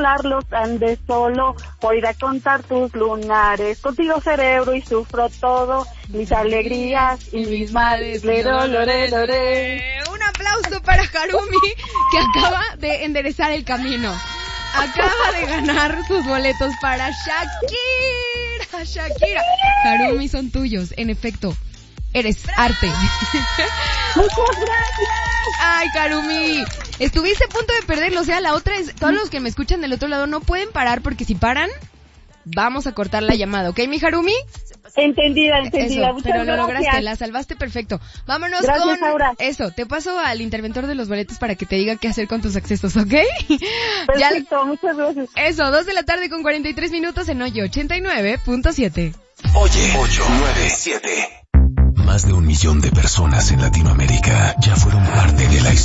inflarlos, ande solo por ir a contar tus lunares. Contigo cerebro y sufro todo, mis alegrías y mis males. Un aplauso para Harumi, que acaba de enderezar el camino. Acaba de ganar sus boletos para Shakira. Harumi, son tuyos, en efecto. Eres arte. Muchas gracias. Ay, Harumi, estuviste a punto de perderlo. O sea, la otra es, todos los que me escuchan del otro lado no pueden parar, porque si paran, vamos a cortar la llamada, ¿ok, mi Harumi? Entendida. Eso, Muchas pero lo gracias. lograste, la salvaste perfecto. Vámonos. Gracias, con Aura. eso. Te paso al interventor de los boletos para que te diga qué hacer con tus accesos, ¿ok? Perfecto, muchas gracias. Eso, 2:43 p.m. en Oye 89.7. Oye 897. Más de 1 millón de personas en Latinoamérica ya fueron parte de la historia.